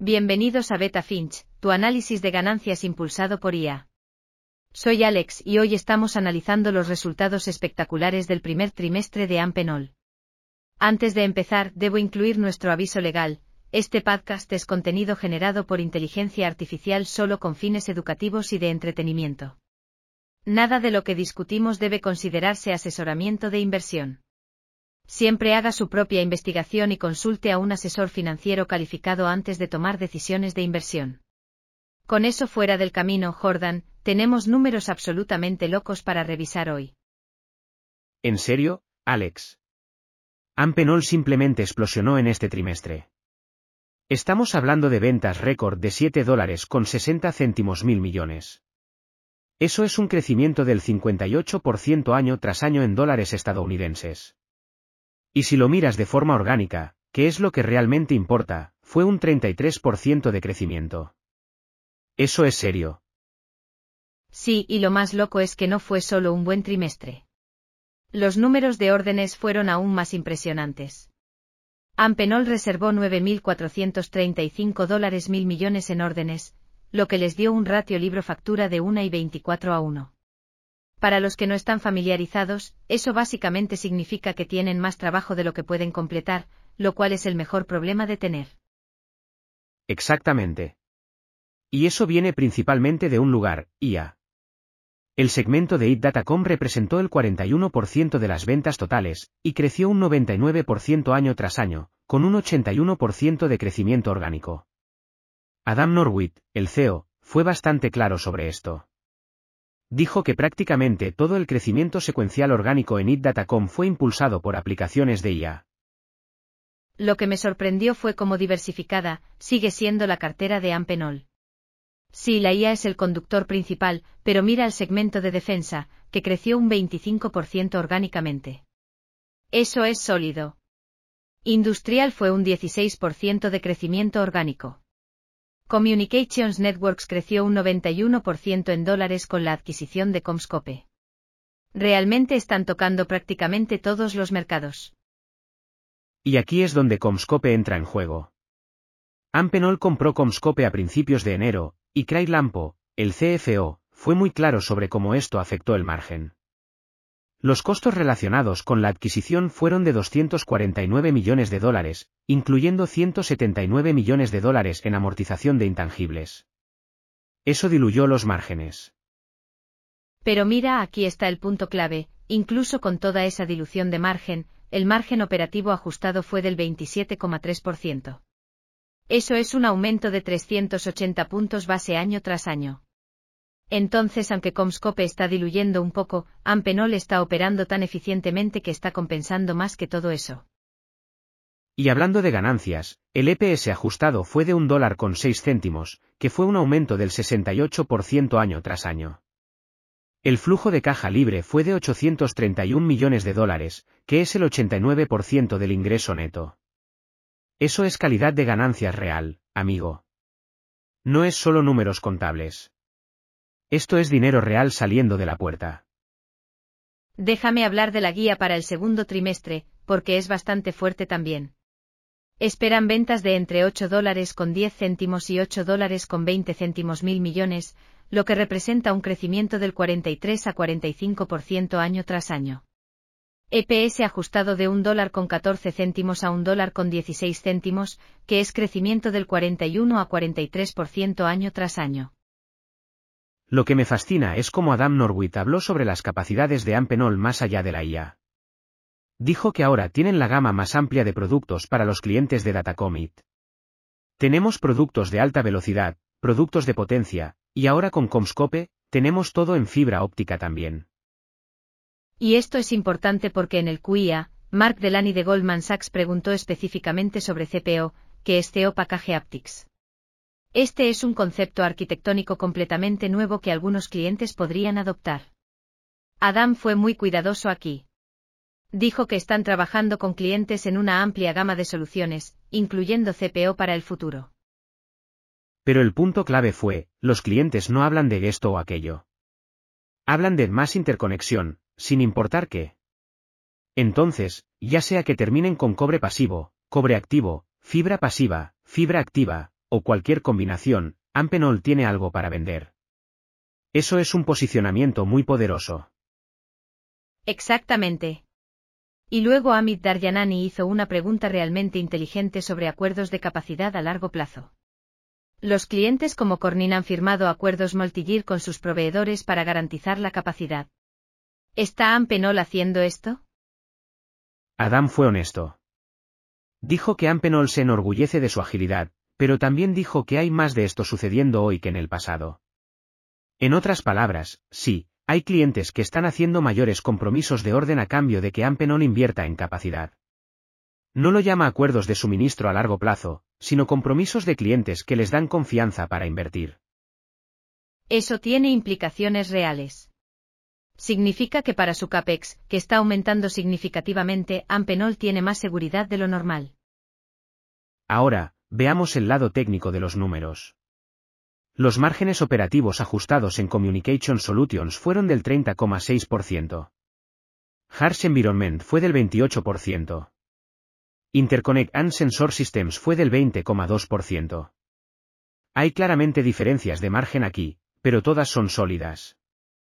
Bienvenidos a Beta Finch, tu análisis de ganancias impulsado por IA. Soy Alex y hoy estamos analizando los resultados espectaculares del primer trimestre de Amphenol. Antes de empezar, debo incluir nuestro aviso legal. Este podcast es contenido generado por inteligencia artificial solo con fines educativos y de entretenimiento. Nada de lo que discutimos debe considerarse asesoramiento de inversión. Siempre haga su propia investigación y consulte a un asesor financiero calificado antes de tomar decisiones de inversión. Con eso fuera del camino, Jordan, tenemos números absolutamente locos para revisar hoy. ¿En serio, Alex? Amphenol simplemente explosionó en este trimestre. Estamos hablando de ventas récord de $7.60 mil millones. Eso es un crecimiento del 58% año tras año en dólares estadounidenses. Y si lo miras de forma orgánica, que es lo que realmente importa, fue un 33% de crecimiento. Eso es serio. Sí, y lo más loco es que no fue solo un buen trimestre. Los números de órdenes fueron aún más impresionantes. Amphenol reservó $9.435 mil millones en órdenes, lo que les dio un ratio libro-factura de 1:24:1. Para los que no están familiarizados, eso básicamente significa que tienen más trabajo de lo que pueden completar, lo cual es el mejor problema de tener. Exactamente. Y eso viene principalmente de un lugar, IA. El segmento de IT Datacom representó el 41% de las ventas totales, y creció un 99% año tras año, con un 81% de crecimiento orgánico. Adam Norwitt, el CEO, fue bastante claro sobre esto. Dijo que prácticamente todo el crecimiento secuencial orgánico en IT Datacom fue impulsado por aplicaciones de IA. Lo que me sorprendió fue cómo diversificada sigue siendo la cartera de Amphenol. Sí, la IA es el conductor principal, pero mira el segmento de defensa, que creció un 25% orgánicamente. Eso es sólido. Industrial fue un 16% de crecimiento orgánico. Communications Networks creció un 91% en dólares con la adquisición de CommScope. Realmente están tocando prácticamente todos los mercados. Y aquí es donde CommScope entra en juego. Amphenol compró CommScope a principios de enero, y Craig Lampo, el CFO, fue muy claro sobre cómo esto afectó el margen. Los costos relacionados con la adquisición fueron de $249 millones, incluyendo $179 millones en amortización de intangibles. Eso diluyó los márgenes. Pero mira, aquí está el punto clave, incluso con toda esa dilución de margen, el margen operativo ajustado fue del 27,3%. Eso es un aumento de 380 puntos base año tras año. Entonces, aunque CommScope está diluyendo un poco, Amphenol está operando tan eficientemente que está compensando más que todo eso. Y hablando de ganancias, el EPS ajustado fue de $1.06, que fue un aumento del 68% año tras año. El flujo de caja libre fue de $831 millones, que es el 89% del ingreso neto. Eso es calidad de ganancias real, amigo. No es solo números contables. Esto es dinero real saliendo de la puerta. Déjame hablar de la guía para el segundo trimestre, porque es bastante fuerte también. Esperan ventas de entre $8.10 y $8.20 mil millones, lo que representa un crecimiento del 43 a 45% año tras año. EPS ajustado de $1.14 a $1.16, que es crecimiento del 41 a 43% año tras año. Lo que me fascina es cómo Adam Norwitt habló sobre las capacidades de Amphenol más allá de la IA. Dijo que ahora tienen la gama más amplia de productos para los clientes de Datacom IT. Tenemos productos de alta velocidad, productos de potencia, y ahora con CommScope, tenemos todo en fibra óptica también. Y esto es importante porque en el QIA, Mark Delaney de Goldman Sachs preguntó específicamente sobre CPO, que es CEO Package Optics. Este es un concepto arquitectónico completamente nuevo que algunos clientes podrían adoptar. Adam fue muy cuidadoso aquí. Dijo que están trabajando con clientes en una amplia gama de soluciones, incluyendo CPO para el futuro. Pero el punto clave fue, los clientes no hablan de esto o aquello. Hablan de más interconexión, sin importar qué. Entonces, ya sea que terminen con cobre pasivo, cobre activo, fibra pasiva, fibra activa, o cualquier combinación, Amphenol tiene algo para vender. Eso es un posicionamiento muy poderoso. Exactamente. Y luego Amit Daryanani hizo una pregunta realmente inteligente sobre acuerdos de capacidad a largo plazo. Los clientes como Corning han firmado acuerdos multi-year con sus proveedores para garantizar la capacidad. ¿Está Amphenol haciendo esto? Adam fue honesto. Dijo que Amphenol se enorgullece de su agilidad, pero también dijo que hay más de esto sucediendo hoy que en el pasado. En otras palabras, sí, hay clientes que están haciendo mayores compromisos de orden a cambio de que Amphenol invierta en capacidad. No lo llama acuerdos de suministro a largo plazo, sino compromisos de clientes que les dan confianza para invertir. Eso tiene implicaciones reales. Significa que para su CAPEX, que está aumentando significativamente, Amphenol tiene más seguridad de lo normal. Ahora, veamos el lado técnico de los números. Los márgenes operativos ajustados en Communication Solutions fueron del 30,6%. Harsh Environment fue del 28%. Interconnect and Sensor Systems fue del 20,2%. Hay claramente diferencias de margen aquí, pero todas son sólidas.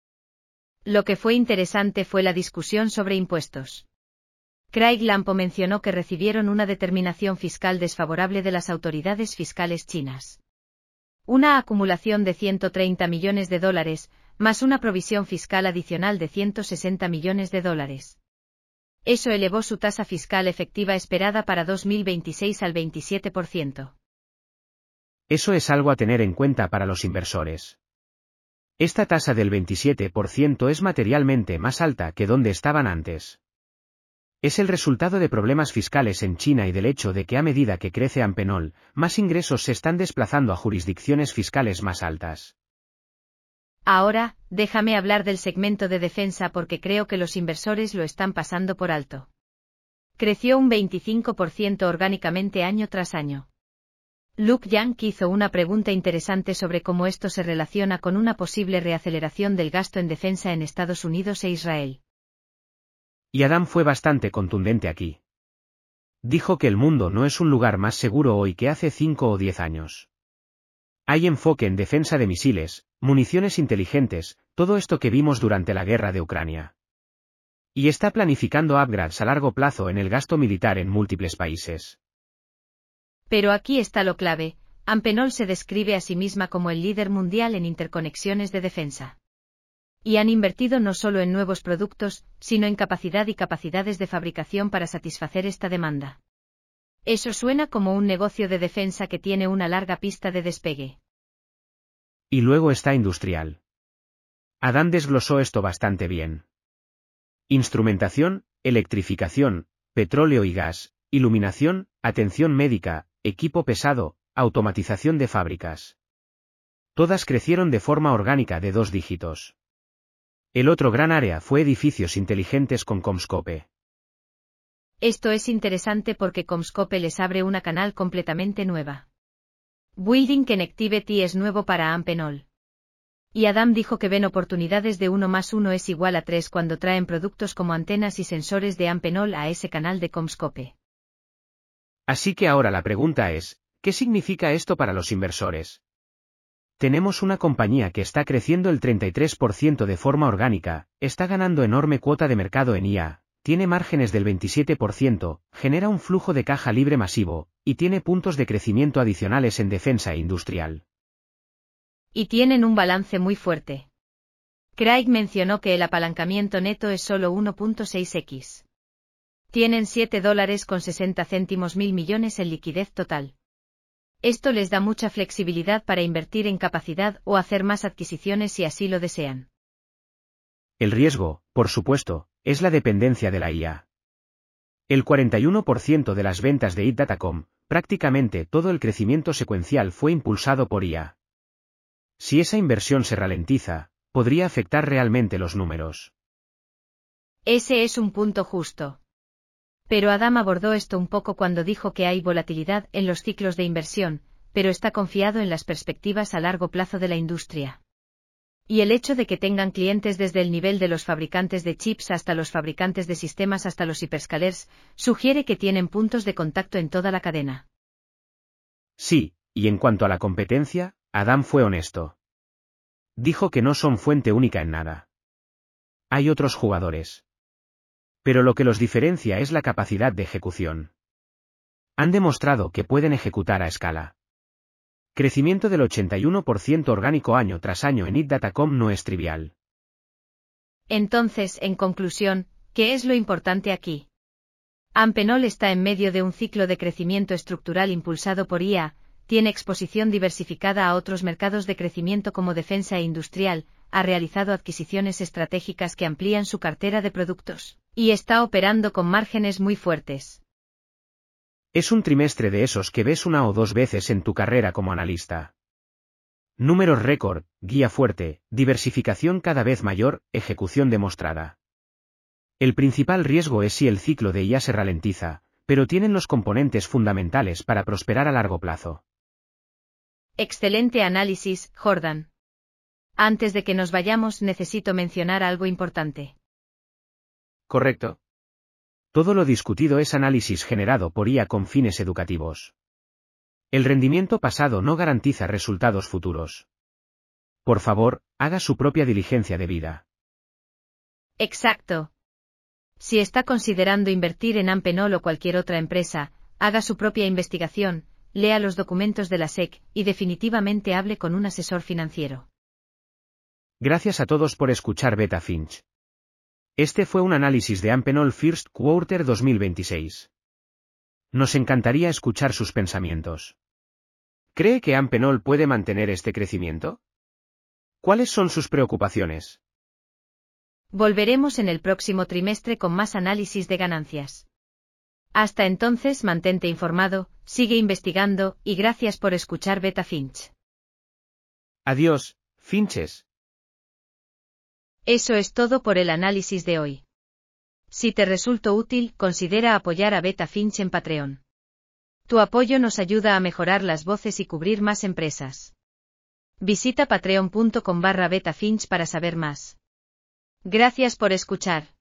Lo que fue interesante fue la discusión sobre impuestos. Craig Lampo mencionó que recibieron una determinación fiscal desfavorable de las autoridades fiscales chinas. Una acumulación de $130 millones, más una provisión fiscal adicional de $160 millones. Eso elevó su tasa fiscal efectiva esperada para 2026 al 27%. Eso es algo a tener en cuenta para los inversores. Esta tasa del 27% es materialmente más alta que donde estaban antes. Es el resultado de problemas fiscales en China y del hecho de que a medida que crece Amphenol, más ingresos se están desplazando a jurisdicciones fiscales más altas. Ahora, déjame hablar del segmento de defensa porque creo que los inversores lo están pasando por alto. Creció un 25% orgánicamente año tras año. Luke Yang hizo una pregunta interesante sobre cómo esto se relaciona con una posible reaceleración del gasto en defensa en Estados Unidos e Israel. Y Adam fue bastante contundente aquí. Dijo que el mundo no es un lugar más seguro hoy que hace 5 o 10 años. Hay enfoque en defensa de misiles, municiones inteligentes, todo esto que vimos durante la guerra de Ucrania. Y está planificando upgrades a largo plazo en el gasto militar en múltiples países. Pero aquí está lo clave, Amphenol se describe a sí misma como el líder mundial en interconexiones de defensa. Y han invertido no solo en nuevos productos, sino en capacidad y capacidades de fabricación para satisfacer esta demanda. Eso suena como un negocio de defensa que tiene una larga pista de despegue. Y luego está industrial. Adam desglosó esto bastante bien. Instrumentación, electrificación, petróleo y gas, iluminación, atención médica, equipo pesado, automatización de fábricas. Todas crecieron de forma orgánica de 2 dígitos. El otro gran área fue edificios inteligentes con CommScope. Esto es interesante porque CommScope les abre una canal completamente nueva. Building Connectivity es nuevo para Amphenol. Y Adam dijo que ven oportunidades de 1 más 1 es igual a 3 cuando traen productos como antenas y sensores de Amphenol a ese canal de CommScope. Así que ahora la pregunta es, ¿qué significa esto para los inversores? Tenemos una compañía que está creciendo el 33% de forma orgánica, está ganando enorme cuota de mercado en IA, tiene márgenes del 27%, genera un flujo de caja libre masivo, y tiene puntos de crecimiento adicionales en defensa e industrial. Y tienen un balance muy fuerte. Craig mencionó que el apalancamiento neto es solo 1.6x. Tienen $7.60 mil millones en liquidez total. Esto les da mucha flexibilidad para invertir en capacidad o hacer más adquisiciones si así lo desean. El riesgo, por supuesto, es la dependencia de la IA. El 41% de las ventas de IT Datacom, prácticamente todo el crecimiento secuencial fue impulsado por IA. Si esa inversión se ralentiza, podría afectar realmente los números. Ese es un punto justo. Pero Adam abordó esto un poco cuando dijo que hay volatilidad en los ciclos de inversión, pero está confiado en las perspectivas a largo plazo de la industria. Y el hecho de que tengan clientes desde el nivel de los fabricantes de chips hasta los fabricantes de sistemas hasta los hyperscalers, sugiere que tienen puntos de contacto en toda la cadena. Sí, Y en cuanto a la competencia, Adam fue honesto. Dijo que no son fuente única en nada. Hay otros jugadores. Pero lo que los diferencia es la capacidad de ejecución. Han demostrado que pueden ejecutar a escala. Crecimiento del 81% orgánico año tras año en IT-Datacom no es trivial. Entonces, en conclusión, ¿qué es lo importante aquí? Amphenol está en medio de un ciclo de crecimiento estructural impulsado por IA, tiene exposición diversificada a otros mercados de crecimiento como defensa e industrial, ha realizado adquisiciones estratégicas que amplían su cartera de productos, y está operando con márgenes muy fuertes. Es un trimestre de esos que ves una o dos veces en tu carrera como analista. Números récord, guía fuerte, diversificación cada vez mayor, ejecución demostrada. El principal riesgo es si el ciclo de IA se ralentiza, pero tienen los componentes fundamentales para prosperar a largo plazo. Excelente análisis, Jordan. Antes de que nos vayamos, necesito mencionar algo importante. Correcto. Todo lo discutido es análisis generado por IA con fines educativos. El rendimiento pasado no garantiza resultados futuros. Por favor, haga su propia diligencia debida. Exacto. Si está considerando invertir en Amphenol o cualquier otra empresa, haga su propia investigación, lea los documentos de la SEC, y definitivamente hable con un asesor financiero. Gracias a todos por escuchar Beta Finch. Este fue un análisis de Amphenol First Quarter 2026. Nos encantaría escuchar sus pensamientos. ¿Cree que Amphenol puede mantener este crecimiento? ¿Cuáles son sus preocupaciones? Volveremos en el próximo trimestre con más análisis de ganancias. Hasta entonces, mantente informado, sigue investigando, y gracias por escuchar Beta Finch. Adiós, Finches. Eso es todo por el análisis de hoy. Si te resultó útil, considera apoyar a Beta Finch en Patreon. Tu apoyo nos ayuda a mejorar las voces y cubrir más empresas. Visita patreon.com/betafinch para saber más. Gracias por escuchar.